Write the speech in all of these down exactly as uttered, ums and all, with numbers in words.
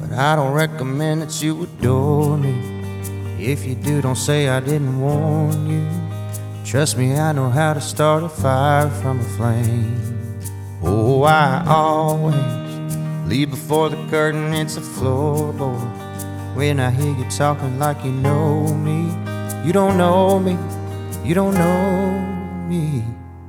but I don't recommend that you adore me. If you do, don't say I didn't warn you. Trust me, I know how to start a fire from a flame. Oh, I always leave before the curtain, it's a floorboard. When I hear you talking like you know me, you don't know me, you don't know me.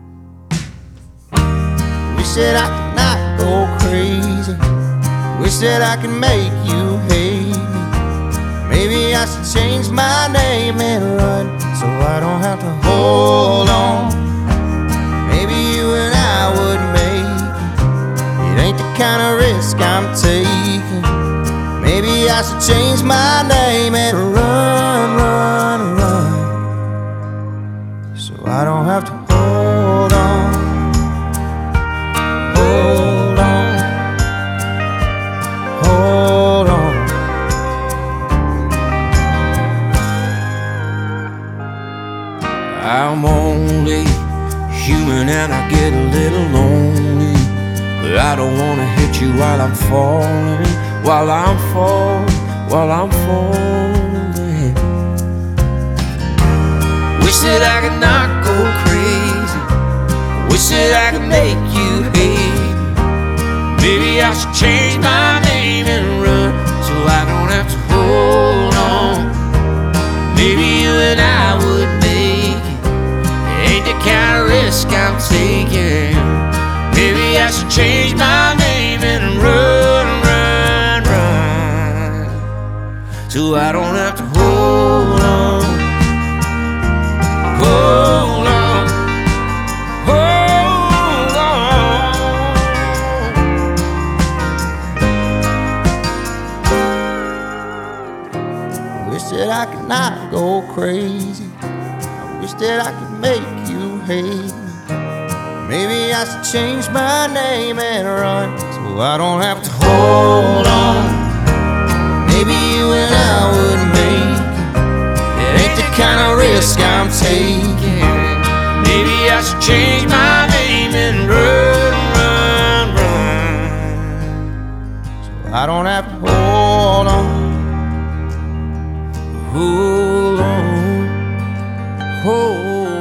Wish that I could not go crazy. Wish that I could make you hate me. Maybe I should change my name and run, so I don't have to hold on. Maybe you and I would make it. It ain't the kind of risk I'm taking. Maybe I should change my name and run, run, run, so I don't have to hold on. Hold on. Hold on. I'm only human and I get a little lonely, but I don't wanna hit you while I'm falling, while I'm falling, while I'm falling. Wish that I could not go crazy. Wish that I could make you hate me. Maybe I should change my name and run, so I don't have to hold on. Maybe you and I would make it. It ain't the kind of risk I'm taking. Maybe I should change my name and run, run, run, so I don't have to hold on. Hold on. Hold on. Wish that I could not go crazy. I wish that I could make you hate me. Maybe I should change my name and run, so I don't have to hold on. Maybe you and I would make it. It ain't the kind of risk I'm taking. Maybe I should change my name and run, run, run, so I don't have to hold on. hold on, hold on.